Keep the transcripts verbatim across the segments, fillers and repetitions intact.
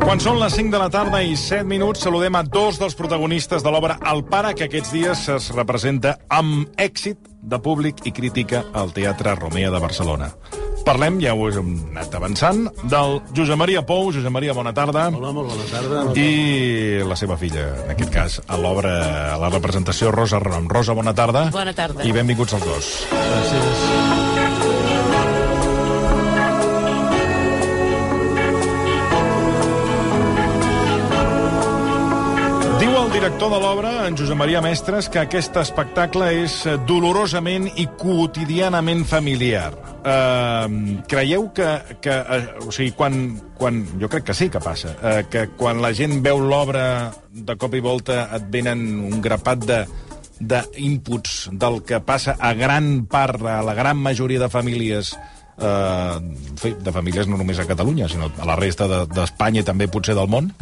Quan són les cinc de la tarda i set minuts, saludem a dos dels protagonistes de l'obra El Pare, que aquests dies es representa amb èxit de públic i crítica al Teatre Romea de Barcelona. Parlem, ja ho hem anat avançant, del Josep Maria Pou. Josep Maria, bona tarda. Hola, molt bona tarda. I la seva filla, en aquest cas, a l'obra, a la representació, Rosa Renom. Rosa, bona tarda. Bona tarda. I benvinguts els dos. Gràcies. Diu el director de l'obra, en Josep Maria Mestres, que aquest espectacle és dolorosament i quotidianament familiar. Uh, creieu que... que uh, o sigui, quan, quan... Jo crec que sí que passa. Uh, que quan la gent veu l'obra, de cop i volta et venen un grapat de d'inputs del que passa a gran part, a la gran majoria de famílies, uh, de famílies no només a Catalunya, sinó a la resta d'Espanya de, i també potser del món?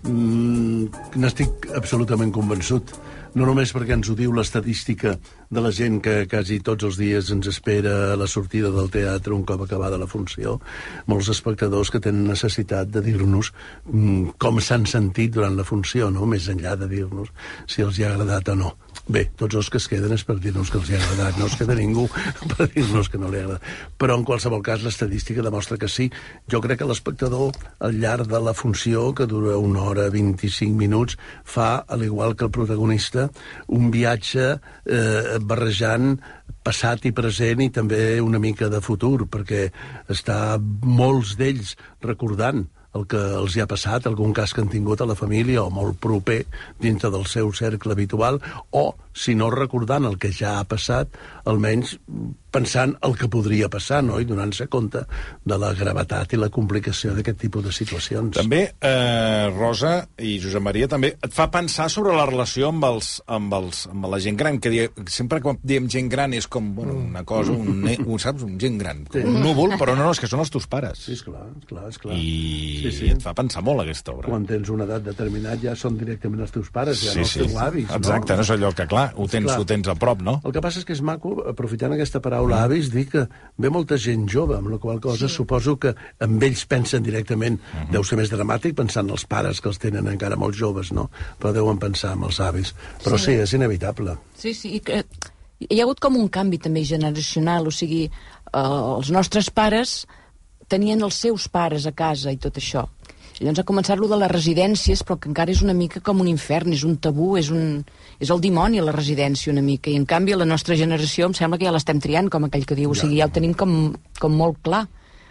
Mm, n'estic absolutament convençut. No només perquè ens ho diu l'estadística de la gent que quasi tots els dies ens espera a la sortida del teatre un cop acabada la funció, molts espectadors que tenen necessitat de dir-nos mm, com s'han sentit durant la funció, no? Més enllà de dir-nos si els hi ha agradat o no. Bé, tots els que es queden és per dir-nos que els hi ha agradat, no es queda ningú per dir-nos que no li ha agradat. Però en qualsevol cas l'estadística demostra que sí. Jo crec que l'espectador al llarg de la funció, que dura una hora vint-i-cinc minuts, fa, al igual que el protagonista, un viatge eh, barrejant passat i present i també una mica de futur, perquè està molts d'ells recordant el que els hi ha passat, algun cas que han tingut a la família o molt proper dintre del seu cercle habitual, o, si no recordant el que ja ha passat, almenys pensant el que podria passar, no? I donant-se compte de la gravetat i la complicació d'aquest tipus de situacions. També, eh, Rosa i Josep Maria, també et fa pensar sobre la relació amb, els, amb, els, amb la gent gran, que die, sempre quan diem gent gran és com bueno, una cosa, un, un, saps? Un gent gran, com un núvol, però no, no, és que són els teus pares. Sí, esclar, esclar, esclar. I, sí, sí. I et fa pensar molt aquesta obra. Quan tens una edat determinat ja són directament els teus pares, ja sí, no els sí. teus avis. Exacte, no? No és allò que, clar, ho tens, ho tens a prop, no? El que passa és que és maco, aprofitant aquesta paraula avis, dir que ve molta gent jove, amb la qual cosa sí. Suposo que amb ells pensen directament. Uh -huh. Deu ser més dramàtic pensant en els pares, que els tenen encara molt joves, no? Però deuen pensar en els avis. Però sí, sí és inevitable. Sí, sí, i que hi ha hagut com un canvi també generacional, o sigui, eh, els nostres pares tenien els seus pares a casa i tot això. Llavors ha començat-lo de les residències, però que encara és una mica com un infern, és un tabú, és, un, és el dimoni a la residència una mica, i en canvi la nostra generació em sembla que ja l'estem triant, com aquell que diu, o sigui, ja ho tenim com, com molt clar,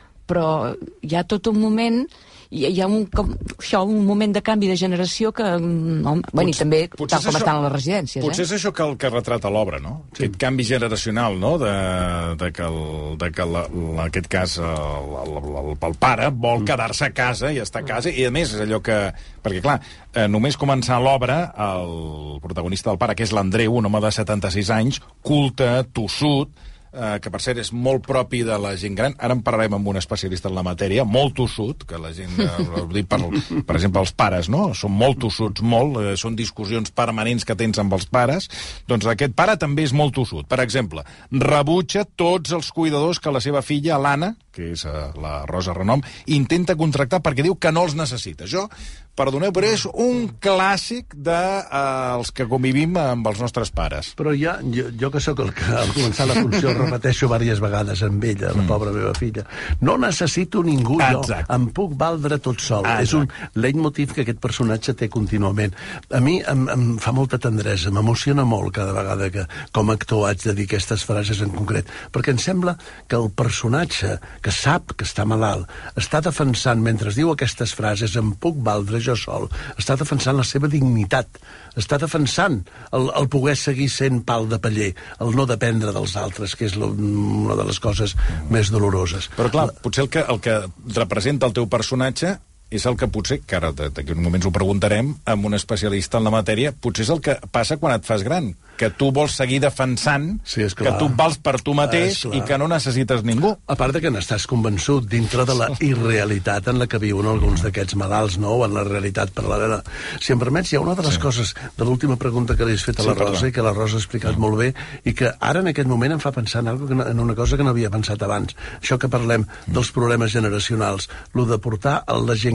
però hi ha tot un moment, hi, hi ha un, com, això, un moment de canvi de generació que, no, bueno, i també tal com estan a les residències. Potser eh? és això que el que retrata l'obra, no? Sí. Aquest canvi generacional, no? De, de que, el, de que la, la, en aquest cas el, el, el, el pare vol quedar-se a casa i estar a casa, i a més és allò que... Perquè, clar, eh, només començar l'obra, el protagonista del pare, que és l'Andreu, un home de setanta-sis anys, culte, tossut, eh, que per cert és molt propi de la gent gran. Ara en parlarem amb un especialista en la matèria, molt tossut, que la gent, eh, dic per, per exemple, els pares, no? Són molt tossuts, molt, eh, són discussions permanents que tens amb els pares. Doncs aquest pare també és molt tossut. Per exemple, rebutja tots els cuidadors que la seva filla, l'Anna, que és uh, la Rosa Renom, intenta contractar perquè diu que no els necessita. Això, perdoneu, però és un clàssic dels de, uh, que convivim amb els nostres pares. Però ja, jo, jo que sóc el que al començar la funció repeteixo diverses vegades amb ella, la mm. pobra meva filla, no necessito ningú, Exacte. Jo, em puc valdre tot sol. Exacte. És un leitmotiv que aquest personatge té contínuament. A mi em, em fa molta tendresa, m'emociona molt cada vegada que com a actor haig de dir aquestes frases en concret, perquè em sembla que el personatge que sap que està malalt, està defensant, mentre diu aquestes frases, em puc valdre jo sol, està defensant la seva dignitat, està defensant el, el poder seguir sent pal de paller, el no dependre dels altres, que és lo, una de les coses més doloroses. Però clar, potser el que, el que representa el teu personatge és el que potser, que ara d'aquí uns moments ho preguntarem amb un especialista en la matèria, potser és el que passa quan et fas gran, que tu vols seguir defensant, sí, que tu vals per tu mateix i que no necessites ningú. A part de que n'estàs convençut dintre de la irrealitat en la que viuen alguns d'aquests malalts, no? O en la realitat paral·lela. Si em permets, hi ha una de les sí. coses de l'última pregunta que li has fet a la sí, Rosa perdó. I que la Rosa ha explicat mm. molt bé i que ara en aquest moment em fa pensar en, que no, en una cosa que no havia pensat abans. Això que parlem dels problemes generacionals, lo de portar a la gent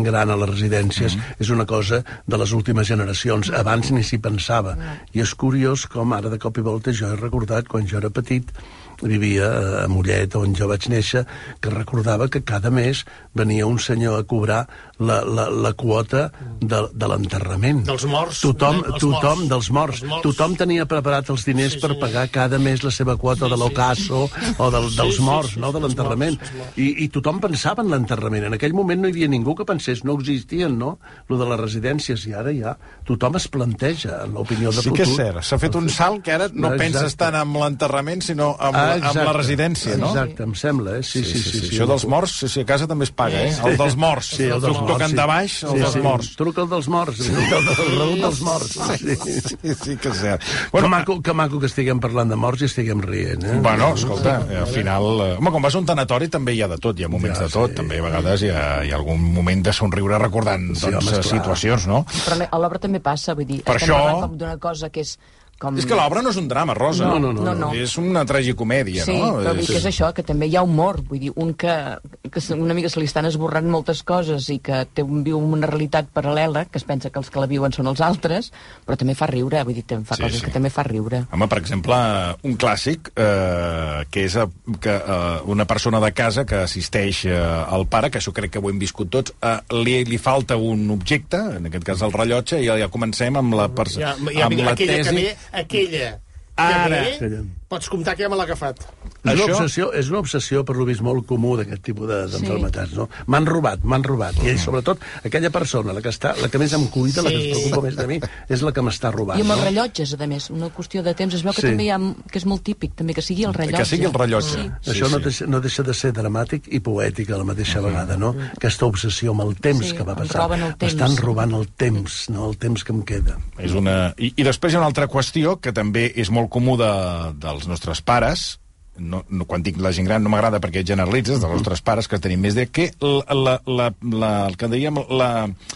gran a les residències mm. és una cosa de les últimes generacions. Abans ni s'hi pensava. I és curiós com ara de cop i volta jo he recordat quan jo era petit, vivia a Mollet, on jo vaig néixer, que recordava que cada mes venia un senyor a cobrar la, la, la quota de, de l'enterrament. Dels morts. Tothom, els tothom morts. dels morts. morts. Tothom tenia preparat els diners sí, per pagar cada mes la seva quota sí, de l'ocaso sí. o del, dels sí, morts, sí, sí, no? de l'enterrament. I, I tothom pensava en l'enterrament. En aquell moment no hi havia ningú que pensés, no existien, no?, lo de les residències, i ara ja tothom es planteja en l'opinió de sí futur. Sí que és cert, s'ha fet un salt que ara no Exacte. penses tant en l'enterrament, sinó en, ah, amb la residència, no? Exacte, em sembla, eh? Sí, sí, sí. sí, sí, sí. Això dels morts, sí, sí, a casa també es paga, eh? El dels morts. Sí, el dels morts. Tocant de baix, el sí, dels sí. morts. Truca el dels morts, el, el, el rebut dels morts. Sí, sí, sí que és cert. Bueno, que, maco, que maco que estiguem parlant de morts i estiguem rient, eh? Bueno, escolta, al final... Home, quan vas a un tanatori també hi ha de tot, hi ha moments ja, de tot, sí. també a vegades hi ha, hi ha algun moment de somriure recordant sí, doncs, home, situacions, no? Però a l'obra també passa, vull dir, per estem això... parlant com d'una cosa que és... Com... És que l'obra no és un drama, Rosa. No, no, no. no, no. És una tragicomèdia, sí, no? Sí, però és... que és això, que també hi ha humor. Vull dir, un que, que una mica se li estan esborrant moltes coses i que té un, viu una realitat paral·lela, que es pensa que els que la viuen són els altres, però també fa riure, vull dir, fa sí, coses sí. que també fa riure. Home, per exemple, un clàssic, eh, que és que eh, una persona de casa que assisteix eh, al pare, que això crec que ho hem viscut tots, eh, li, li falta un objecte, en aquest cas el rellotge, i ja, ja comencem amb la, perso- ja, ja, amb la aquella tesi... Que ve, aquella Ara. que ve, pots comptar que ja me l'ha agafat. És una, obsessió, és una obsessió, per lo vist, molt comú d'aquest tipus d'enfermetats, de, no? M'han robat, m'han robat. I sobretot, aquella persona, la que, està, la que més em cuida, sí. la que es preocupa més de mi, és la que m'està robant. I amb no? els rellotges, a més, una qüestió de temps. Es veu que sí. també hi ha, que és molt típic, també, que sigui el rellotge. Que sigui el rellotge. Sí. Sí, Això sí. No, deixa, no deixa de ser dramàtic i poètic a la mateixa uh-huh. vegada, no? Aquesta obsessió amb el temps sí, que va passar. M'estan robant el temps, no? El temps que em queda. És una... I, I després hi ha una altra qüestió que també és molt comú de, dels nostres pares. No, no, quan dic la gent gran no m'agrada perquè generalitzes dels nostres pares que tenim més de que la, la, la, la, el que dèiem la,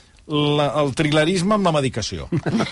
la, el trilerisme amb la medicació.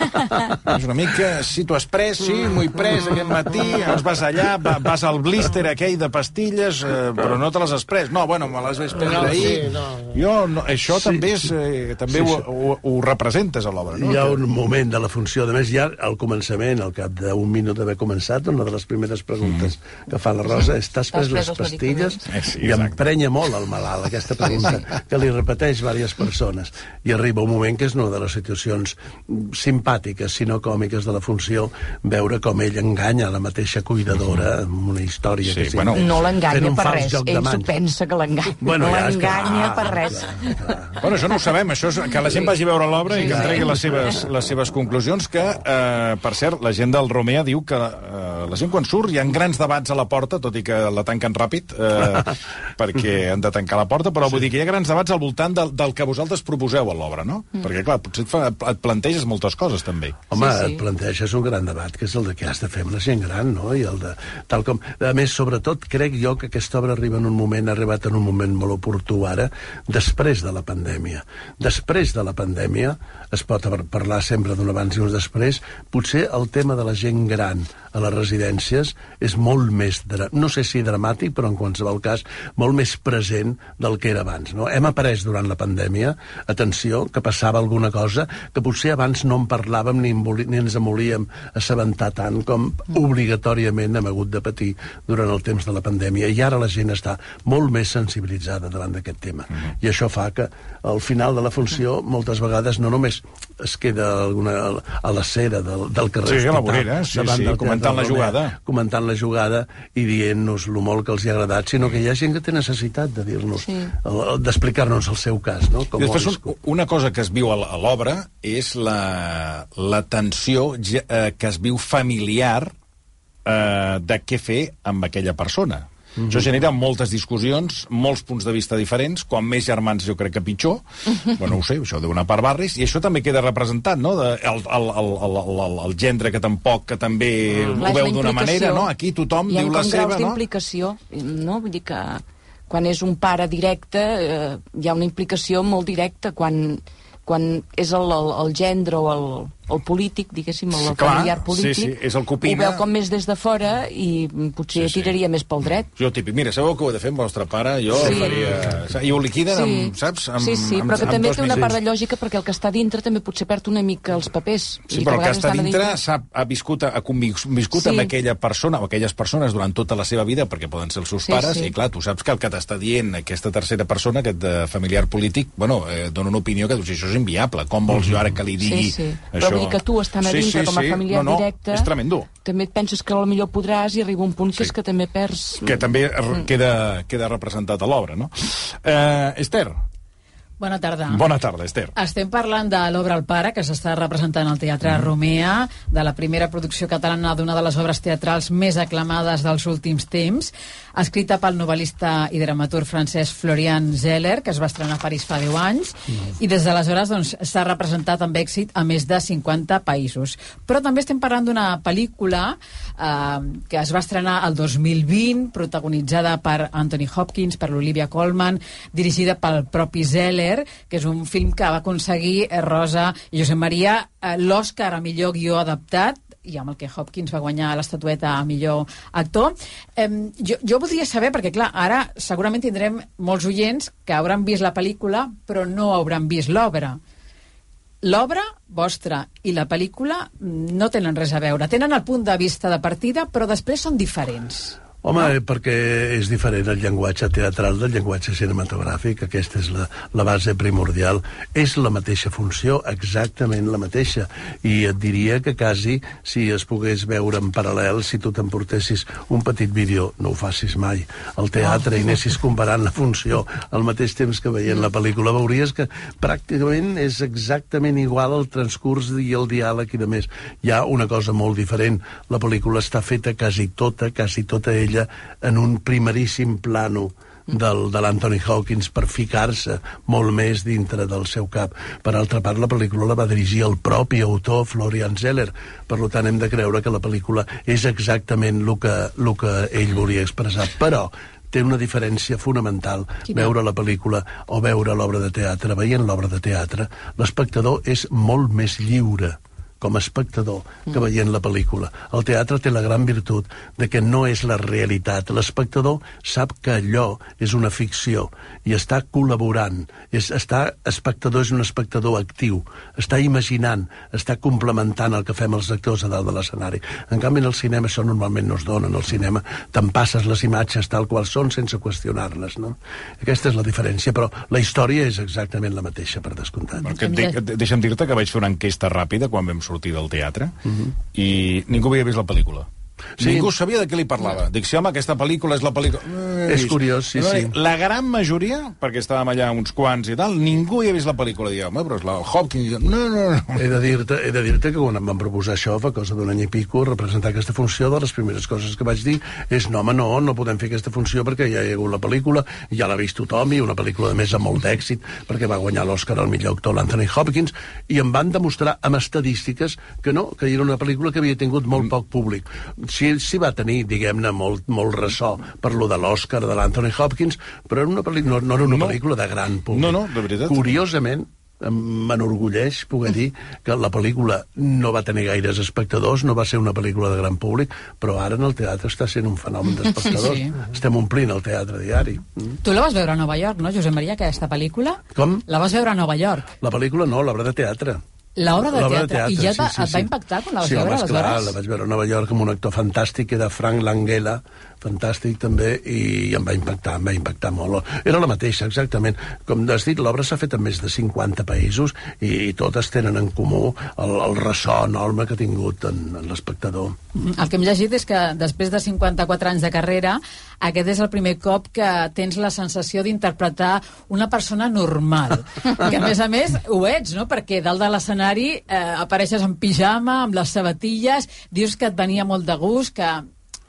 És una mica, si t'ho has pres, sí, m'ho he pres aquest matí, ens vas allà, va, vas al blister aquell de pastilles, eh, però no te les has pres. No, bueno, me les vaig prendre no, ahir. Sí, no. Jo, no, això sí. també, és, eh, també sí, ho, sí. ho, ho representes a l'obra, no? Hi ha un moment de la funció, de més ja al començament, al cap d'un minut d'haver començat, una de les primeres preguntes mm. que fa la Rosa és: t'has pres les pastilles? Eh, sí, I emprenya molt el malalt, aquesta pregunta, que li repeteix diverses persones. I arriba un moment que és una de les situacions simpàtiques, sinó còmiques de la funció, veure com ell enganya la mateixa cuidadora amb una història sí, que bueno, no l'enganya per res, ell s'ho mans. pensa que l'enganya, bueno, no ja, l'enganya clar, per res. Clar, clar. Bueno, això no ho sabem, això és que la gent vagi a veure l'obra sí, i que en tregui les seves, les seves conclusions, que, eh, per cert, la gent del Romea diu que eh, la gent quan surt hi ha grans debats a la porta, tot i que la tanquen ràpid, eh, perquè han de tancar la porta, però vull dir que hi ha grans debats al voltant del, del que vosaltres proposeu a l'obra, no? Mm. Perquè, clar, potser et, fa, et planteges moltes coses, també. Home, sí, sí. et planteges un gran debat, que és el de què has de fer amb la gent gran, no? I el de, tal com... A més, sobretot, crec jo que aquesta obra arriba en un moment, ha arribat en un moment molt oportú ara, després de la pandèmia. Després de la pandèmia, es pot parlar sempre d'un abans i un després, potser el tema de la gent gran a les residències és molt més, no sé si dramàtic, però en qualsevol cas, molt més present del que era abans, no? Hem après durant la pandèmia, atenció, que passava alguna cosa que potser abans no en parlàvem ni, ni ens en volíem assabentar tant com obligatòriament hem hagut de patir durant el temps de la pandèmia. I ara la gent està molt més sensibilitzada davant d'aquest tema. Mm-hmm. I això fa que al final de la funció moltes vegades no només es queda alguna, a la cera del, del carrer sí, a la vorera, sí, sí, comentant la jugada. Comentant la jugada i dient-nos lo molt que els hi ha agradat, sinó que hi ha gent que té necessitat de dir-nos, sí. d'explicar-nos el seu cas, no? Com I després un, una cosa que es viu a l'obra és la, la tensió eh, que es viu familiar eh, de què fer amb aquella persona. Mm-hmm. Això genera moltes discussions, molts punts de vista diferents, quan més germans jo crec que pitjor, bueno, no ho sé, això deu anar per barris, i això també queda representat, no? De, el, el, el, el, el, el gendre que tampoc, que també mm. ho veu d'una manera, no? Aquí tothom diu la seva, no? Hi ha graus d'implicació, no? Vull dir que quan és un pare directe eh, hi ha una implicació molt directa, quan, quan és el, el, el gendre o el, el polític, diguéssim, el Sí, clar, familiar polític, sí, sí, és el que opina. ho veu com més des de fora i potser Sí, sí. tiraria més pel dret. Jo típic, mira, sabeu què heu de fer amb el vostre pare? Jo Sí. faria... I ho liquiden amb, saps? Amb, sí, sí, amb, però que amb també dos té una minuts. part de lògica perquè el que està dintre també potser perd una mica els papers. Sí, I però el a que vegades està estan a dintre sap, ha viscut, ha conviscut Sí. amb aquella persona o aquelles persones durant tota la seva vida, perquè poden ser els seus Sí, pares, sí. i clar, tu saps que el que t'està dient aquesta tercera persona, aquest eh, familiar polític, bueno, eh, dona una opinió que dius, això és inviable, com vols jo ara que li digui Sí, sí. això? Però vull dir que tu, estant a dintre com a familiar no, no, directe, és tremendo. també et penses que potser podràs i arriba un punt que Sí. és que també perds... Que també mm. queda, queda representat a l'obra, no? Eh, Esther. Bona tarda. Bona tarda, Esther. Estem parlant de l'obra El pare, que s'està representant al Teatre mm. Romea, de la primera producció catalana d'una de les obres teatrals més aclamades dels últims temps, escrita pel novel·lista i dramaturg francès Florian Zeller, que es va estrenar a París fa deu anys, mm. i des d'aleshores doncs, s'ha representat amb èxit a més de cinquanta països. Però també estem parlant d'una pel·lícula eh, que es va estrenar el dos mil vint, protagonitzada per Anthony Hopkins, per l'Olivia Colman, dirigida pel propi Zeller, que és un film que va aconseguir eh, Rosa i Josep Maria eh, l'Oscar a millor guió adaptat, i amb el que Hopkins va guanyar l'estatueta a millor actor. Eh, jo, jo voldria saber, perquè clar, ara segurament tindrem molts oients que hauran vist la pel·lícula però no hauran vist l'obra. L'obra vostra i la pel·lícula no tenen res a veure. Tenen el punt de vista de partida, però després són diferents. Home, no? perquè és diferent el llenguatge teatral del llenguatge cinematogràfic, aquesta és la, la base primordial. És la mateixa funció, exactament la mateixa, i et diria que quasi, si es pogués veure en paral·lel, si tu t'emportessis un petit vídeo, no ho facis mai, al teatre, oh. i anessis comparant la funció al mateix temps que veient la pel·lícula, veuries que pràcticament és exactament igual el transcurs i el diàleg i de més. Hi ha una cosa molt diferent. La pel·lícula està feta quasi tota, quasi tota ella en un primeríssim plano del, de l'Anthony Hopkins per ficar-se molt més dintre del seu cap. Per altra part, la pel·lícula la va dirigir el propi autor Florian Zeller. Per tant, hem de creure que la pel·lícula és exactament el que, el que ell volia expressar. Però té una diferència fonamental. Quina? Veure la pel·lícula o veure l'obra de teatre. Veient l'obra de teatre, l'espectador és molt més lliure com a espectador que veient la pel·lícula. El teatre té la gran virtut de que no és la realitat. L'espectador sap que allò és una ficció i està col·laborant. És, està, espectador és un espectador actiu. Està imaginant, està complementant el que fem els actors a dalt de l'escenari. En canvi, en el cinema això normalment no es dona. En el cinema te'n passes les imatges tal qual són sense qüestionar-les, no? Aquesta és la diferència, però la història és exactament la mateixa, per descomptat. Perquè de, deixa'm dir-te que vaig fer una enquesta ràpida quan vam sortir del teatre, uh-huh. i ningú havia vist la pel·lícula. Sí. Ningú sabia de què li parlava. Dic, sí, home, aquesta pel·lícula és la pel·lícula... Eh, és curiós, sí, sí. La gran majoria, perquè estàvem allà uns quants i tal, ningú hi ha vist la pel·lícula. Diu, home, però és la Hopkins... No, no, no. He de dir-te he de dir-te que quan em van proposar això, fa cosa d'un any i pico, representar aquesta funció, de les primeres coses que vaig dir és, no, home, no, no podem fer aquesta funció perquè ja hi ha hagut la pel·lícula, ja l'ha vist tothom, i una pel·lícula, de més, amb molt d'èxit, perquè va guanyar l'Oscar al millor actor l'Anthony Hopkins, i em van demostrar amb estadístiques que no, que era una pel·lícula que havia tingut molt poc públic. Si, si va tenir diguem-ne, molt, molt ressò per lo de l'Oscar de l'Anthony Hopkins, però era una pel·lícula, no, no era una no. pel·lícula de gran públic. No, no, de veritat. Curiosament, m'enorgulleix poder dir que la pel·lícula no va tenir gaires espectadors, no va ser una pel·lícula de gran públic, però ara en el teatre està sent un fenomen d'espectadors. Sí, sí. Estem omplint el teatre diari. Mm. Tu la vas veure a Nova York, no, Josep Maria, aquesta pel·lícula? Com? La vas veure a Nova York. La pel·lícula no, l'obra de teatre. L'obra de, de teatre. I ja sí, sí, et va sí. impactar quan la vas sí, veure, home, aleshores? Clar, la vaig veure a Nova York amb un actor fantàstic, que era Frank Langella, fantàstic també, i em va impactar, em va impactar molt. Era la mateixa, exactament. Com has dit, l'obra s'ha fet en més de cinquanta països i, i totes tenen en comú el, el ressò enorme que ha tingut en, en l'espectador. El que hem llegit és que després de cinquanta-quatre anys de carrera, aquest és el primer cop que tens la sensació d'interpretar una persona normal. Que a més a més ho ets, no? Perquè dalt de l'escenari eh, apareixes en pijama, amb les sabatilles, dius que et venia molt de gust, que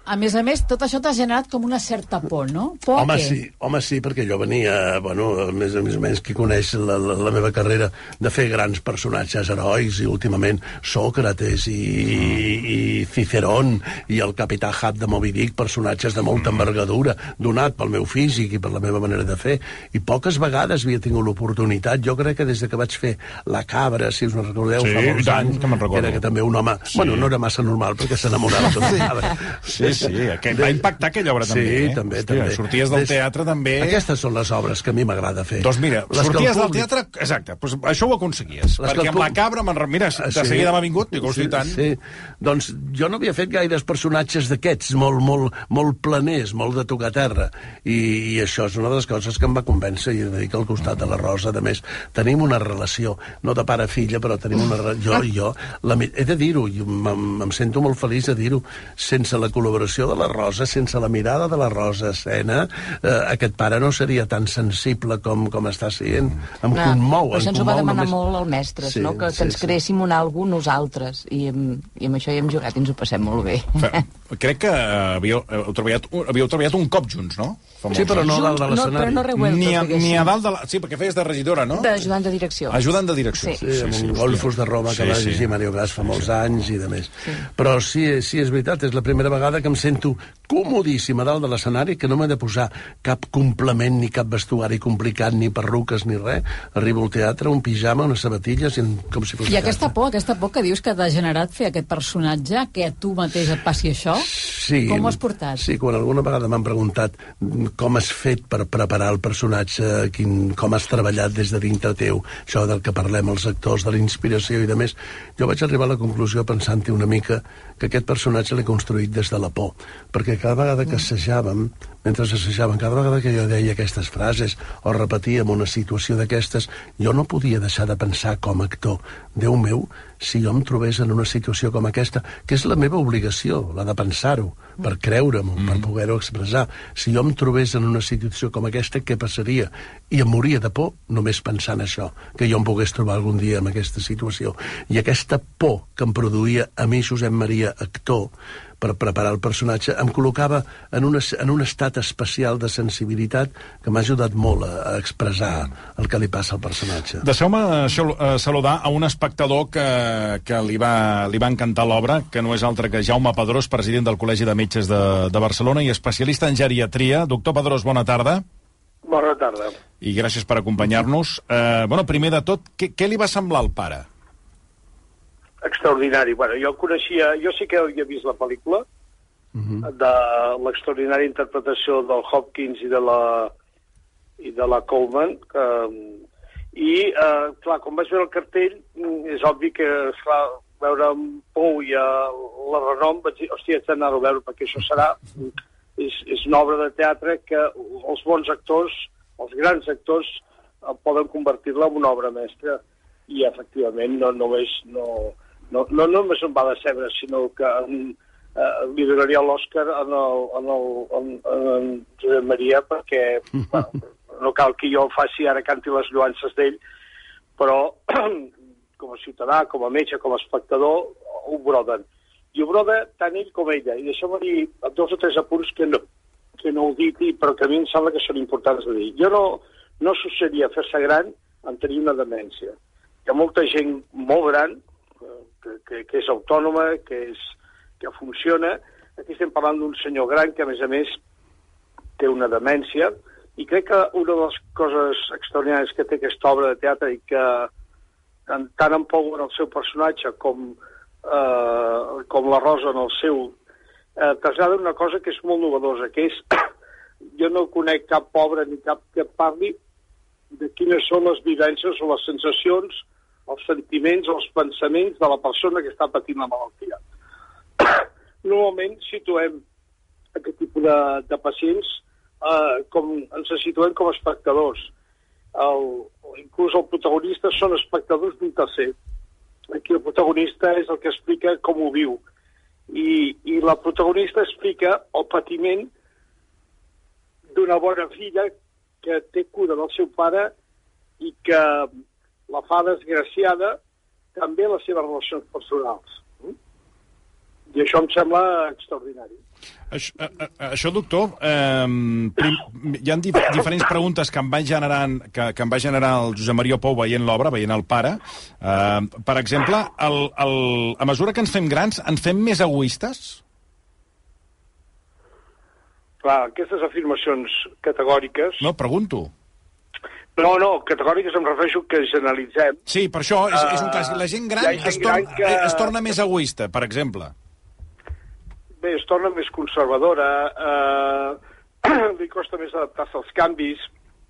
A més a més, tot això t'ha generat com una certa por, no? Por home, què? sí, home, sí, perquè jo venia, bueno, a més a més, a més qui coneix la, la, la meva carrera de fer grans personatges herois, i últimament Sòcrates i, i Cicerón i el capità Ahab de Moby Dick, personatges de molta envergadura, donat pel meu físic i per la meva manera de fer, i poques vegades havia tingut l'oportunitat. Jo crec que des de que vaig fer La Cabra, si us en recordeu, sí, fa molts tant, anys, que me'n recordo. era que també un home... Sí. Bueno, no era massa normal, perquè s'enamorava tot. Sí, sí, aquell, va impactar aquella obra també. Sí, eh? també, Hòstia, també. Sorties del Des... teatre també... Aquestes són les obres que a mi m'agrada fer. Doncs mira, les sorties del públic... teatre... Exacte, doncs això ho aconseguies. Les perquè amb públic... La Cabra, mira, de sí. seguida m'ha vingut, dic, hosti, sí, tant. Sí. Doncs jo no havia fet gaires personatges d'aquests, molt, molt, molt planers, molt de tocar terra. I, I això és una de les coses que em va convèncer, i he de dir que al costat de la Rosa, a més, tenim una relació, no de pare-filla, però tenim una relació... Jo, jo, la, he de dir-ho, em sento molt feliç de dir-ho, sense la col·laboració de la Rosa, sense la mirada de la Rosa a escena, eh, aquest pare no seria tan sensible com, com està sent. Em no, commou. Però això ens ho va demanar només... molt el mestre, sí, no? que, sí, que ens sí. creéssim un algú nosaltres, i, i amb això hi hem jugat i ens ho passem molt bé. Fa, crec que havíeu, heu treballat, havíeu treballat un cop junts, no? Sí, però no dalt de l'escenari. No, no ni, a, ni a dalt de la... Sí, perquè feies de regidora, no? D'ajudant de direcció. Ajudant de direcció. Sí, sí, amb sí, un sí, Golfos de Roma que sí, va dirigir sí. Mario Gas fa molts sí. anys i de més. Sí. Però sí, sí, és veritat, és la primera vegada que em sento comodíssim a dalt de l'escenari, que no m'he de posar cap complement ni cap vestuari complicat, ni perruques ni res. Arribo al teatre, un pijama, unes sabatilles, i com si fos I aquesta por, aquesta por que dius que t'ha generat fer aquest personatge, que a tu mateix et passi això, sí, com ho has portat? Sí, quan alguna vegada m'han preguntat com has fet per preparar el personatge, quin, com has treballat des de dintre teu, això del que parlem els actors, de la inspiració i de més, jo vaig arribar a la conclusió pensant-hi una mica que aquest personatge l'he construït des de la por, perquè cada vegada que assajàvem, mentre assajàvem, cada vegada que jo deia aquestes frases o repetíem una situació d'aquestes, jo no podia deixar de pensar com a actor, Déu meu, si jo em trobés en una situació com aquesta, que és la meva obligació, la de pensar-ho, per creure-m'ho, mm. per poder-ho expressar. Si jo em trobés en una situació com aquesta, què passaria? I em moria de por només pensant això, que jo em pogués trobar algun dia en aquesta situació. I aquesta por que em produïa a mi, Josep Maria, actor, per preparar el personatge, em col·locava en, una, en un estat especial de sensibilitat que m'ha ajudat molt a, a expressar el que li passa al personatge. Deixeu-me uh, saludar a un espectador que, que li, va, li va encantar l'obra, que no és altre que Jaume Pedrós, president del Col·legi de Metges de, de Barcelona i especialista en geriatria. Doctor Pedrós, bona tarda. Bona tarda. I gràcies per acompanyar-nos. Uh, bueno, primer de tot, què, què li va semblar al pare? Extraordinari. Bueno, jo coneixia, jo sí que havia vist la pel·lícula uh-huh. de l'extraordinària interpretació del Hopkins i de la i de la Coleman, que, i eh, clar, quan vaig veure el cartell és obvi que, esclar, veure en Pou i uh, la Renom vaig dir, hòstia, haig d'anar-ho a veure perquè això serà és, és una obra de teatre que els bons actors, els grans actors eh, poden convertir-la en una obra mestra, i efectivament no només no No, no només em va decebre, sinó que eh, li donaria l'Òscar en, el, en, el, en, en Josep Maria, perquè bueno, no cal que jo faci ara canti les lluances d'ell, però com a ciutadà, com a metge, com a espectador, ho broden. I ho broda tant ell com ella. I deixeu-me dir dos o tres apunts que no, que no ho dic, però que a mi em sembla que són importants de dir. Jo no, no associaria fer-se gran en tenir una demència. Hi ha molta gent molt gran Que, que, que és autònoma, que, és, que funciona. Aquí estem parlant d'un senyor gran que, a més a més, té una demència, i crec que una de les coses extraordinàries que té aquesta obra de teatre i que tant en Pou en el seu personatge com, eh, com la Rosa en el seu, eh, trasllada una cosa que és molt novedosa, que és jo no conec cap obra ni cap que parli de quines són les vivències o les sensacions, els sentiments, els pensaments de la persona que està patint la malaltia. Normalment situem aquest tipus de, de pacients eh, com ens situem com a espectadors. El, inclús el protagonista són espectadors d'un tercer. Aquí el protagonista és el que explica com ho viu. I, i la protagonista explica el patiment d'una bona filla que té cura del seu pare i que la fa desgraciada també les seves relacions personals. I això em sembla extraordinari. Això, això doctor, eh, prim, hi ha dif diferents preguntes que em va generar, que, que em va generar el Josep Maria Pou veient l'obra, veient el pare. Eh, per exemple, el, el, a mesura que ens fem grans, ens fem més egoistes? Clar, aquestes afirmacions categòriques... No, pregunto. No, no, categòriques em refereixo que generalitzem. Sí, per això és, és un clàssic. La gent gran, gent es, torna, gran que... es torna més egoista, per exemple. Bé, es torna més conservadora, eh, li costa més adaptar-se als canvis,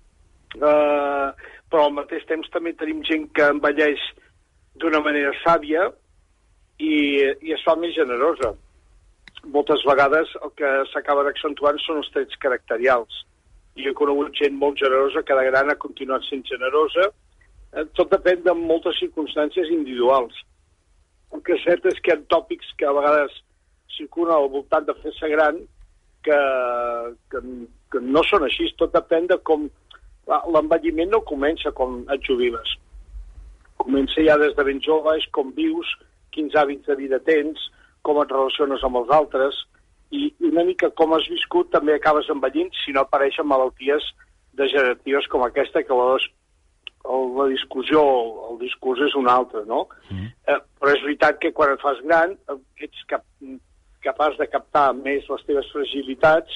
eh, però al mateix temps també tenim gent que envelleix d'una manera sàvia i, i es fa més generosa. Moltes vegades el que s'acaba accentuant són els trets caracterials. I he conegut gent molt generosa que de gran ha continuat sent generosa. Eh, tot depèn de moltes circumstàncies individuals. El que és cert és que hi ha tòpics que a vegades circulen al voltant de fer-se gran que, que, que no són així. Tot depèn de com... L'envelliment no comença com et jubiles. Comença ja des de ben jove, és com vius, quins hàbits de vida tens, com et relaciones amb els altres, i una mica com has viscut també acabes envellint si no apareixen malalties degeneratives com aquesta, que la, la discussió, el discurs és un altre, no? Mm. Eh, però és veritat que quan et fas gran ets cap, capaç de captar més les teves fragilitats,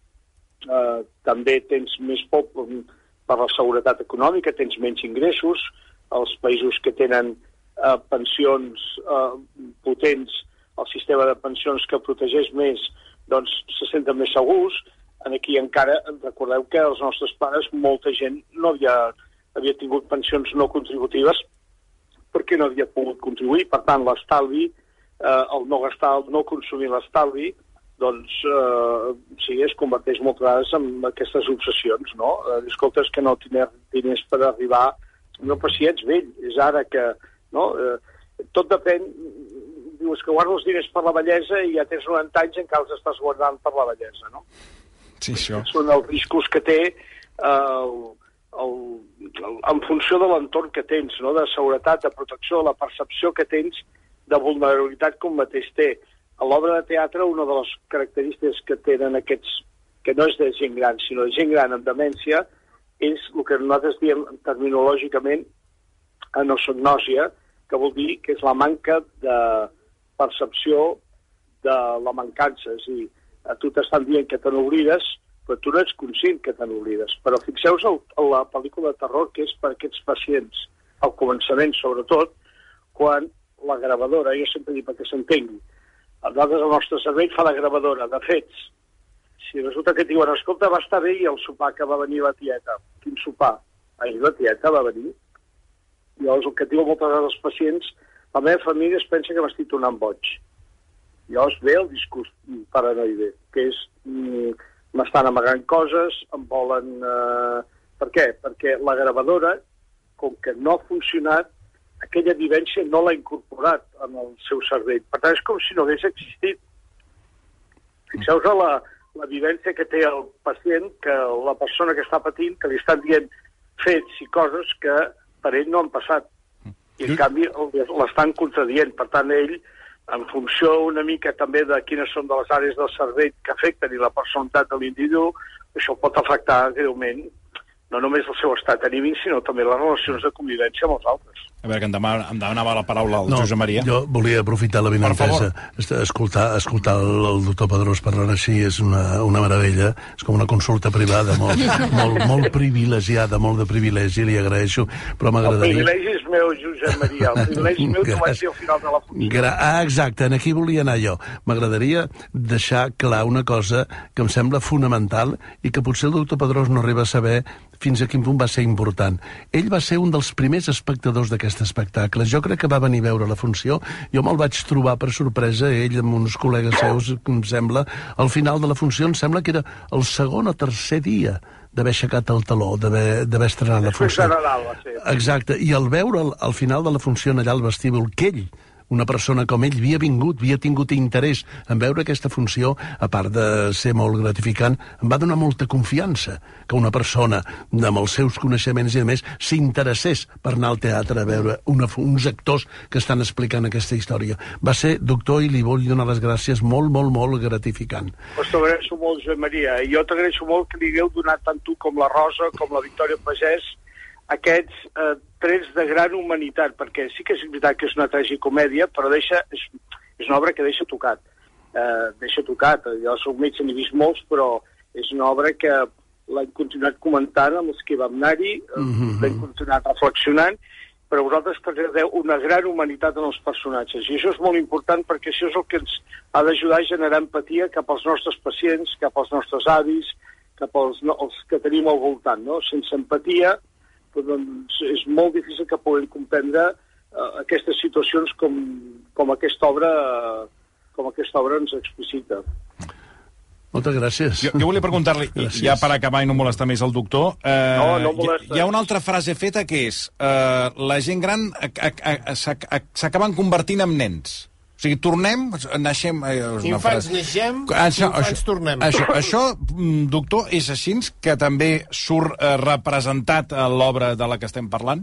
eh, també tens més por per la seguretat econòmica, tens menys ingressos, els països que tenen eh, pensions eh, potents, el sistema de pensions que protegeix més, doncs se senten més segurs. Aquí encara, recordeu que els nostres pares, molta gent no havia, havia tingut pensions no contributives perquè no havia pogut contribuir. Per tant, l'estalvi, eh, el no gastar, el no consumir l'estalvi, doncs, eh, sí, es converteix moltes vegades en aquestes obsessions, no? Eh, escolta, és que no tindré diners per arribar... No, però si ets vell, és ara que... No? Eh, tot depèn... Dius que guardes els diners per la bellesa i ja tens noranta anys i encara els estàs guardant per la bellesa, no? Sí, això. Són els riscos que té eh, el, el, el, en funció de l'entorn que tens, no? De seguretat, de protecció, la percepció que tens de vulnerabilitat com mateix té. A l'obra de teatre, una de les característiques que tenen aquests, que no és de gent gran, sinó de gent gran amb demència, és el que nosaltres diem terminològicament anosognòsia, que vol dir que és la manca de percepció de la mancança. És a dir, a tu t'estan dient que te n'oblides, però tu no ets conscient que te n'oblides. Però fixeu-vos a la pel·lícula de terror que és per aquests pacients, al començament sobretot, quan la gravadora, jo sempre dic perquè s'entengui, nosaltres el nostre cervell fa la gravadora de fets. Si resulta que et diuen, escolta, va estar bé i el sopar que va venir la tieta. Quin sopar? Ahir la tieta va venir. Llavors el que et diuen moltes vegades els pacients, la meva família es pensa que m'estic tornant boig. Llavors ve el discurs paranoide, que és mm, m'estan amagant coses, em volen... Eh... Per què? Perquè la gravadora, com que no ha funcionat, aquella vivència no l'ha incorporat en el seu cervell. Per tant, és com si no hagués existit. Fixeu-vos a la, la vivència que té el pacient, que la persona que està patint, que li estan dient fets i coses que per ell no han passat. I, en canvi, l'estan contradient. Per tant, ell, en funció una mica també de quines són de les àrees del cervell que afecten i la personalitat de l'individu, això pot afectar greument no només el seu estat anímic, sinó també les relacions de convivència amb els altres. A veure, que em demana, em demanava la paraula el no, Josep Maria. Jo volia aprofitar la benentesa. Escoltar, escoltar el, el doctor Pedrós parlant així és una, una meravella. És com una consulta privada, molt, molt, molt privilegiada, molt de privilegi, li agraeixo. Però m'agradaria... El privilegi és meu, Josep Maria. El privilegi meu t'ho vaig dir al final de la funció. Gra... Ah, exacte, en aquí volia anar jo. M'agradaria deixar clar una cosa que em sembla fonamental i que potser el doctor Pedrós no arriba a saber fins a quin punt va ser important. Ell va ser un dels primers espectadors d'aquest espectacle. Jo crec que va venir a veure la funció. Jo me'l vaig trobar per sorpresa, ell amb uns col·legues seus, em sembla, al final de la funció, em sembla que era el segon o tercer dia d'haver aixecat el taló, d'haver estrenat la funció. General, va ser. Exacte, i al veure al final de la funció allà al vestíbul, que ell una persona com ell havia vingut, havia tingut interès en veure aquesta funció, a part de ser molt gratificant, em va donar molta confiança que una persona amb els seus coneixements i a més s'interessés per anar al teatre a veure una, uns actors que estan explicant aquesta història. Va ser, doctor, i li vull donar les gràcies, molt, molt, molt gratificant. Pues t'agraeixo molt, Josep Maria, i jo t'agraeixo molt que li hagueu donat tant tu com la Rosa, com la Victòria Pagès, aquests eh, trets de gran humanitat, perquè sí que és veritat que és una tragicomèdia, però deixa, és, és una obra que deixa tocat. Eh, deixa tocat. Jo soc metge, n'he vist molts, però és una obra que l'hem continuat comentant amb els que vam anar-hi, mm-hmm. l'hem continuat reflexionant, però vosaltres traslladeu una gran humanitat en els personatges, i això és molt important perquè això és el que ens ha d'ajudar a generar empatia cap als nostres pacients, cap als nostres avis, cap als, no, els que tenim al voltant, no? Sense empatia, doncs és molt difícil que puguem comprendre uh, aquestes situacions com, com aquesta obra uh, com aquesta obra ens explicita. Moltes gràcies. Jo, jo volia preguntar-li, ja per acabar i no molestar més el doctor, eh, no, no molesta. Hi ha una altra frase feta que és eh, la gent gran s'acaben convertint en nens. O sigui, tornem, naixem... Eh, infants naixem, això, infants això, tornem. Això, això, doctor, és així que també surt eh, representat a l'obra de la que estem parlant?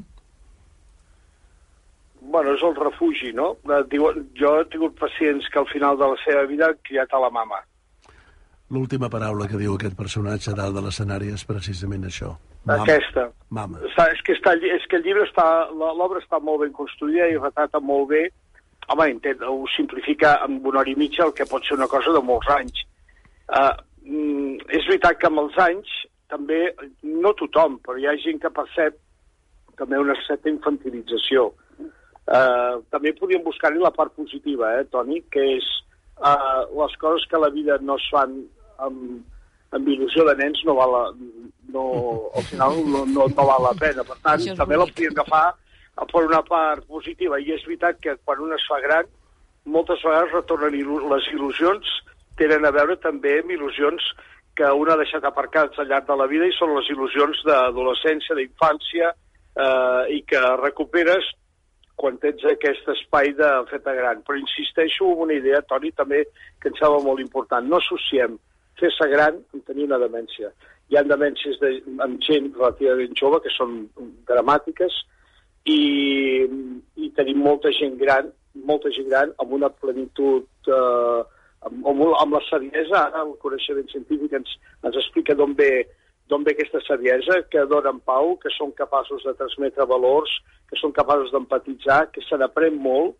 Bueno, és el refugi, no? Jo he tingut pacients que al final de la seva vida han criat a la mama. L'última paraula que diu aquest personatge dalt de l'escenari és precisament això. Mama. Aquesta. Mama. Està, és, que està, és que el llibre està... L'obra està molt ben construïda i retrata molt bé. Home, intent, ho simplifica en una hora i mitja el que pot ser una cosa de molts anys. Uh, mm, és veritat que amb els anys, també, no tothom, però hi ha gent que percep també una certa infantilització. Uh, també podríem buscar-hi la part positiva, eh, Toni, que és uh, les coses que a la vida no es fan amb, amb il·lusió de nens no val la, no, al final no, no, no val la pena. Per tant, també la podríem agafar per una part positiva, i és veritat que quan un es fa gran, moltes vegades retornen il·lu les il·lusions, tenen a veure també amb il·lusions que un ha deixat aparcats al llarg de la vida, i són les il·lusions d'adolescència, d'infància, eh, i que recuperes quan tens aquest espai de feta gran. Però insisteixo en una idea, Toni, també que em sembla molt important. No associem fer-se gran amb tenir una demència. Hi ha demències de, amb gent relativament jove que són dramàtiques, I, i tenim molta gent gran, molta gent gran amb una plenitud, eh, amb, amb la saviesa. Ara el coneixement científic ens, ens explica d'on ve, d'on ve aquesta saviesa, que donen pau, que són capaços de transmetre valors, que són capaços d'empatitzar, que se n'aprèn molt,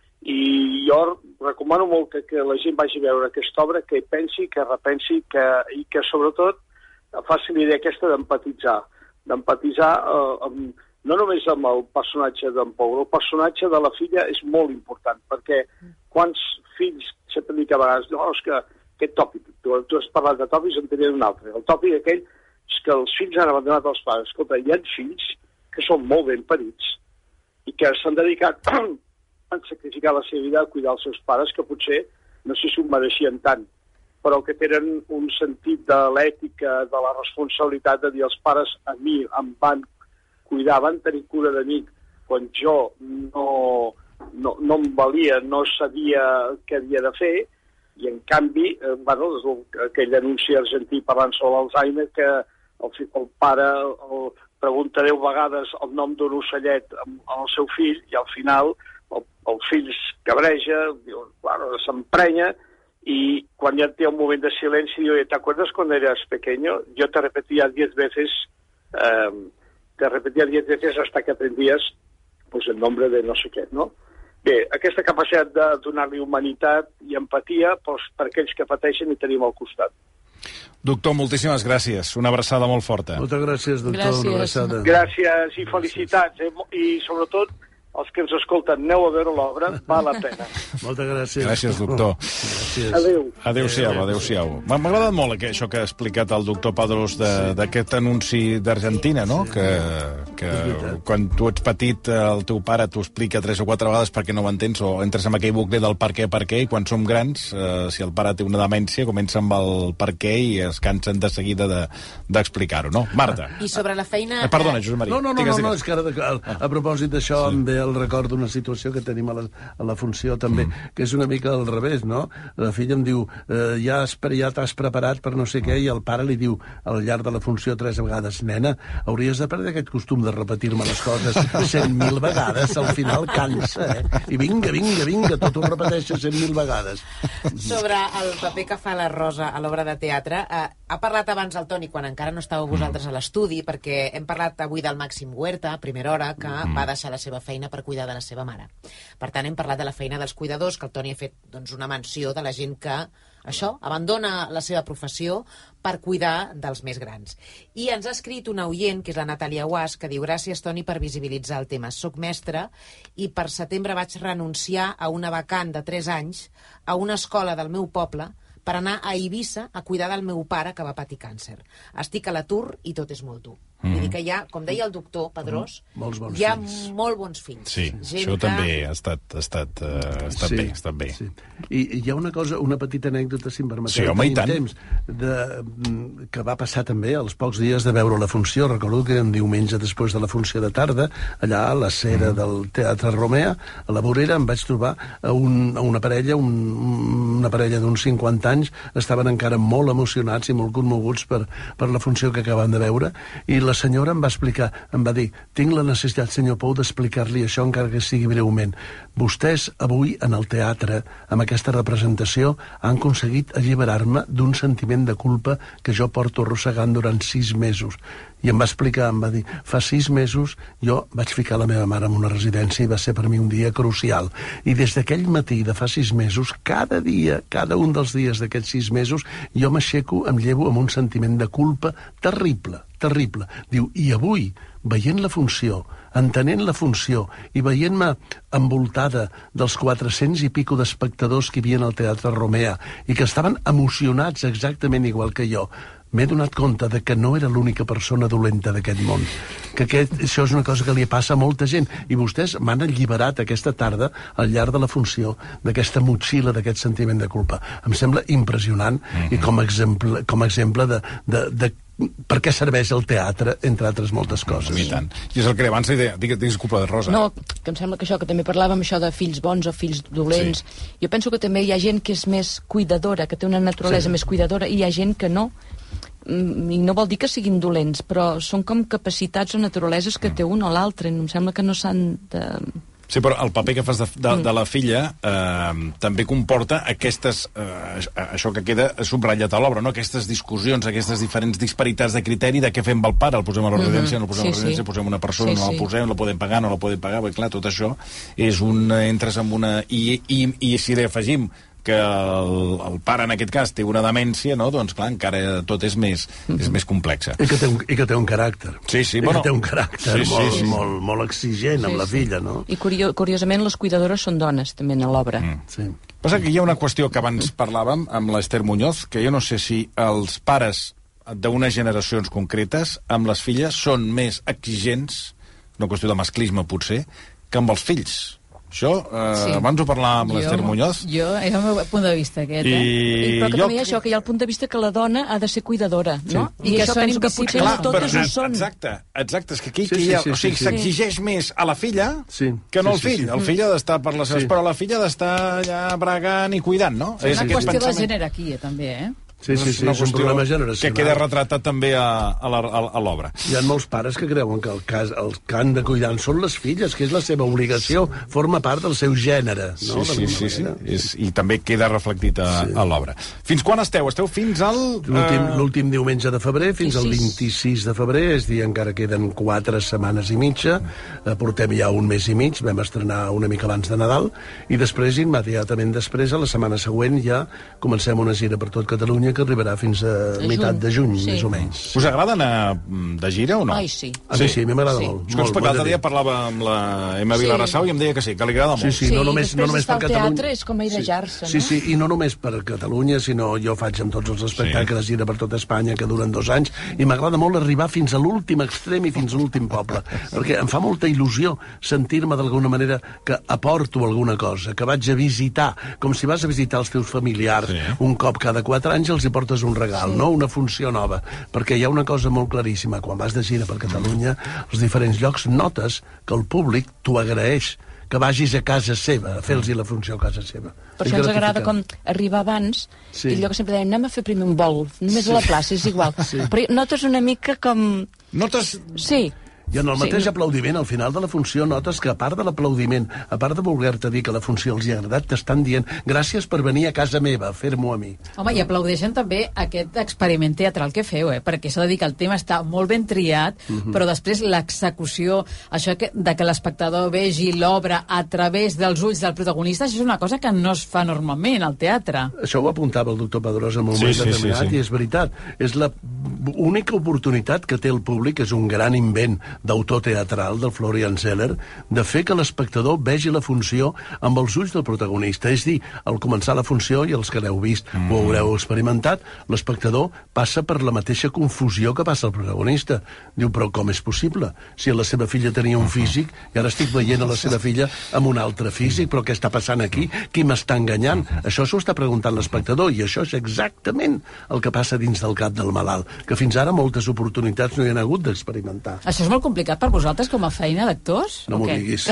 i jo recomano molt que, que la gent vagi a veure aquesta obra, que hi pensi, que repensi, que, i que sobretot faci l'idea aquesta d'empatitzar, d'empatitzar eh, amb no només amb el personatge d'en Pau, el personatge de la filla és molt important, perquè quants fills sempre dic a vegades, no, és que aquest tòpic, tu, tu has parlat de tòpics, en tenia un altre. El tòpic aquell és que els fills han abandonat els pares. Escolta, hi ha fills que són molt ben parits i que s'han dedicat a sacrificar la seva vida a cuidar els seus pares, que potser no sé si ho mereixien tant, però que tenen un sentit de l'ètica, de la responsabilitat de dir els pares a mi em van cuidar, van tenir cura de mi quan jo no, no, no em valia, no sabia què havia de fer, i en canvi, eh, bueno, aquell anunci argentí parlant sobre l'Alzheimer, que el, el pare el, pregunta deu vegades el nom d'un ocellet al seu fill, i al final el, el fill es cabreja, diu, bueno, s'emprenya, y cuando ya tenía un momento de silencio, digo, ¿te acuerdas cuando eras pequeño? Yo te repetía diez veces... Eh, te repetia diez veces hasta que aprendías pues, el nombre de no sé què, no? Bé, aquesta capacitat de donar-li humanitat i empatia pues, per aquells que pateixen i tenim al costat. Doctor, moltíssimes gràcies. Una abraçada molt forta. Moltes gràcies, doctor. Gràcies. Una abraçada. Gràcies i felicitats. Eh? I sobretot, els que ens escolten, aneu a veure l'obra, val la pena. Moltes gràcies. Gràcies, doctor. Gràcies. Adéu. Adéu-siau, adéu-siau. M'ha agradat molt que, això que ha explicat el doctor Padrós d'aquest anunci d'Argentina, no? Que, que quan tu ets petit el teu pare t'ho explica tres o quatre vegades perquè no ho entens, o entres en aquell bucle del per què, per què, i quan som grans, eh, si el pare té una demència, comença amb el per què i es cansen de seguida d'explicar-ho, no? Marta. I sobre la feina... Eh, perdona, Josep Maria. No, no, no, digues, no, no, digues. és que ara, a, a propòsit d'això, Sí. em ve el record d'una situació que tenim a la, a la funció també, mm. que és una mica al revés, no? La filla em diu, eh, ja, has, ja t'has preparat per no sé què, i el pare li diu al llarg de la funció tres vegades, nena, hauries de perdre aquest costum de repetir-me les coses cent mil vegades, al final cansa, eh? I vinga, vinga, vinga, tot ho repeteixes cent mil vegades. Sobre el paper que fa la Rosa a l'obra de teatre, eh, ha parlat abans el Toni, quan encara no estàveu vosaltres a l'estudi, perquè hem parlat avui del Màxim Huerta, a primera hora, que mm. va deixar la seva feina per cuidar de la seva mare. Per tant, hem parlat de la feina dels cuidadors, que el Toni ha fet doncs, una menció de la gent que, això, abandona la seva professió per cuidar dels més grans. I ens ha escrit una oient, que és la Natàlia Guas, que diu, gràcies, Toni, per visibilitzar el tema. Soc mestra i per setembre vaig renunciar a una vacant de tres anys a una escola del meu poble per anar a Eivissa a cuidar del meu pare que va patir càncer. Estic a l'atur i tot és molt dur. Mm. Vull dir que hi ha, com deia el doctor Pedrós, mm. hi ha fills. molt bons fills. Sí, gent això que... també ha estat, ha estat, uh, ha estat sí, bé, ha estat bé. Sí. I hi ha una cosa, una petita anècdota, si em permeteu. Sí, home, i tant. Temps, de, que va passar també als pocs dies de veure la funció. Recordo que un diumenge després de la funció de tarda, allà a la cera mm. del Teatre Romea, a la vorera, em vaig trobar a, un, a una parella, un, una parella d'uns cinquanta anys, estaven encara molt emocionats i molt commoguts per, per la funció que acaben de veure, i la senyora em va explicar, em va dir, tinc la necessitat, senyor Pou, d'explicar-li això, encara que sigui breument. Vostès, avui, en el teatre, amb aquesta representació, han aconseguit alliberar-me d'un sentiment de culpa que jo porto arrossegant durant sis mesos. I em va explicar, em va dir, fa sis mesos jo vaig ficar la meva mare en una residència i va ser per mi un dia crucial. I des d'aquell matí de fa sis mesos, cada dia, cada un dels dies d'aquests sis mesos, jo m'aixeco, em llevo amb un sentiment de culpa terrible, terrible. Diu, i avui, veient la funció, entenent la funció i veient-me envoltada dels quatre-cents i pico d'espectadors que hi havia al Teatre Romea i que estaven emocionats exactament igual que jo, m'he donat compte de que no era l'única persona dolenta d'aquest món. Que aquest, això és una cosa que li passa a molta gent. I vostès m'han alliberat aquesta tarda, al llarg de la funció, d'aquesta motxilla, d'aquest sentiment de culpa. Em sembla impressionant mm-hmm. i com a exemple, com a exemple de, de, de per què serveix el teatre, entre altres moltes coses. I tant. I és el que abans li deia, digues culpa de Rosa. No, que em sembla que això, que també parlàvem això de fills bons o fills dolents. Sí. Jo penso que també hi ha gent que és més cuidadora, que té una naturalesa sí. més cuidadora, i hi ha gent que no. I no vol dir que siguin dolents, però són com capacitats o naturaleses que té un o l'altre. Em sembla que no s'han de... Sí, però el paper que fas de, de, de la filla eh, també comporta aquestes, eh, això que queda subratllat a l'obra, no? Aquestes discussions, aquestes diferents disparitats de criteri de què fem amb el pare, el posem a la residència, no el posem sí, a la residència, sí. posem una persona, sí, no la posem, la podem pagar, no la podem pagar, perquè clar, tot això és un... entres en una... I, i, i si li afegim que el, el pare, en aquest cas, té una demència, no? Doncs, clar, encara tot és més, mm-hmm. és més complexa. I que té un, i que té un caràcter. Sí, sí, I bueno... que té un caràcter sí, molt, sí, sí. molt, molt exigent sí, amb la filla, no? I curio, curiosament, les cuidadores són dones, també, a l'obra. Mm. Sí. Passa que hi ha una qüestió que abans parlàvem amb l'Ester Muñoz, que jo no sé si els pares d'unes generacions concretes amb les filles són més exigents, una qüestió de masclisme, potser, que amb els fills. Això, eh, sí. abans ho parlàvem amb l'Ester Muñoz. Jo, és el meu punt de vista, aquest, eh? I... I, però que jo... també hi ha això, que hi ha el punt de vista que la dona ha de ser cuidadora, sí. no? I, I que això penso que potser clar, no totes ho són. Exacte, exacte, és que aquí sí, sí, ha, sí, o sigui, sí, s'exigeix sí. més a la filla sí. que no al sí, sí, fill. sí. El fill ha d'estar per les seves, sí. però la filla ha d'estar allà bregant i cuidant, no? És una sí, qüestió pensament. de gènere aquí, eh, també, eh? Sí, sí, sí, és un problema generacional. Que queda retratat també a, a, la, a l'obra. Hi ha molts pares que creuen que el, cas, el que han de cuidar són les filles, que és la seva obligació, forma part del seu gènere. No? Sí, sí, sí, sí. És, i també queda reflectit a, sí. a l'obra. Fins quan esteu? Esteu fins al... L'últim uh... diumenge de febrer, fins al vint-i-sis de febrer, és dir, encara queden quatre setmanes i mitja, uh, portem ja un mes i mig, vam estrenar una mica abans de Nadal, i després, immediatament després, a la setmana següent, ja comencem una gira per tot Catalunya que arribarà fins a de meitat de juny, sí. més o menys. Us agrada anar de gira o no? Ai, sí. A mi sí, a mi m'agrada sí. molt. És que molt, l'altre dia parlava amb la Emma sí. Vilarassau i em deia que sí, que li agrada molt. Sí, sí, no només, sí, no només per Catalunya. Teatre és com airejar-se, sí. no? Sí, sí, i no només per Catalunya, sinó jo faig amb tots els espectacles sí. gira per tot Espanya, que duren dos anys, i m'agrada molt arribar fins a l'últim extrem i fins a l'últim poble, perquè em fa molta il·lusió sentir-me d'alguna manera que aporto alguna cosa, que vaig a visitar, com si vas a visitar els teus familiars sí. un cop cada quatre anys, els els hi portes un regal, sí. no? Una funció nova. Perquè hi ha una cosa molt claríssima. Quan vas de gira per Catalunya, als diferents llocs, notes que el públic t'ho agraeix, que vagis a casa seva, a fer-los la funció a casa seva. Per això ens agrada com arribar abans, sí. i allò que sempre dèiem, anem a fer primer un vol, només sí. a la plaça, és igual. Sí. Però notes una mica com... Notes... Sí. I en el mateix sí. aplaudiment, al final de la funció, notes que a part de l'aplaudiment, a part de voler-te dir que la funció els hi ha agradat, t'estan dient gràcies per venir a casa meva, a fer-m'ho a mi. Home, i aplaudeixen també aquest experiment teatral que feu, eh? Perquè s'ha de dir que el tema està molt ben triat, uh-huh. però després l'execució, això que, de que l'espectador vegi l'obra a través dels ulls del protagonista, això és una cosa que no es fa normalment al teatre. Això ho apuntava el doctor Pedrosa en un sí, moment sí, determinat, sí, sí. i és veritat. És la única oportunitat que té el públic, és un gran invent d'autor teatral del Florian Zeller, de fer que l'espectador vegi la funció amb els ulls del protagonista. És dir, al començar la funció, i els que l'heu vist mm. ho haureu experimentat, l'espectador passa per la mateixa confusió que passa el protagonista. Diu, però com és possible? Si la seva filla tenia un físic, i ara estic veient a la seva filla amb un altre físic, però què està passant aquí? Qui m'està enganyant? Això s'ho està preguntant l'espectador, i això és exactament el que passa dins del cap del malalt, que fins ara moltes oportunitats no hi han hagut d'experimentar. Això és molt complicat per vosaltres com a feina d'actors? No m'ho diguis.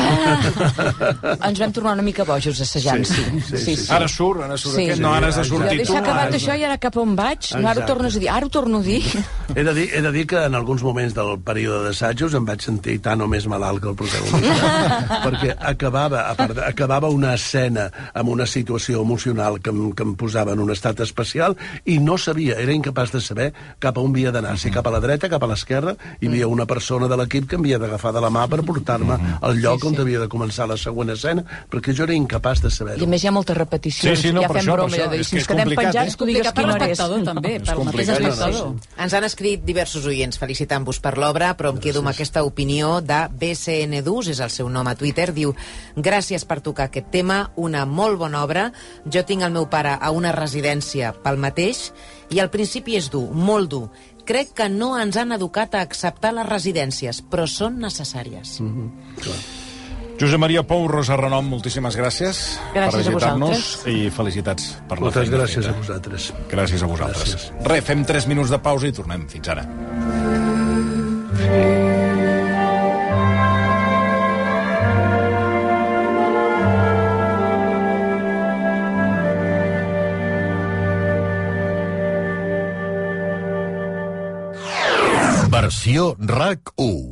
Ens vam tornar una mica bojos assajant, sí. Sí, sí, sí, sí. Ara surt, ara surt Sí. aquest, no, ara has de sortir tu. Deixa acabat això i ara cap on vaig? No, ara ho Exacte. tornes a dir. Ara ho torno a dir. He de dir, he de dir que en alguns moments del període d'assajos em vaig sentir tan o més malalt que el protagonista, perquè acabava, a part, de- acabava una escena amb una situació emocional que em, que em posava en un estat especial i no sabia, era incapaç de saber cap a on havia d'anar, si cap a la dreta, cap a l'esquerra. Hi havia una persona de l'equip que em havia d'agafar de la mà per portar-me al lloc Sí, on sí. havia de començar la següent escena, perquè jo era incapaç de I a saber-ho. més hi ha molta repetició. Sí, sí, no, ja per fem això, per broma, això. allò de dir, És si que ens és quedem complicat, penjats, eh? tu digues Complicat per quina hora és. l'espectador, també, per el mateix complicat, espectador. Ens han escrit diversos oients felicitant-vos per l'obra, però em quedo amb aquesta opinió de B C N Dus, és el seu nom a Twitter, diu: gràcies per tocar aquest tema, una molt bona obra. Jo tinc el meu pare a una residència pel mateix i al principi és dur, molt dur. Crec que no ens han educat a acceptar les residències, però són necessàries. Josep Maria Pou, Rosa Renom, moltíssimes gràcies, Gràcies per a visitar-nos vosaltres. i felicitats per la Moltes feina gràcies feta. a vosaltres. Gràcies a vosaltres. Gràcies. Re, fem tres minuts de pausa i tornem. Fins ara. Versió RAC u.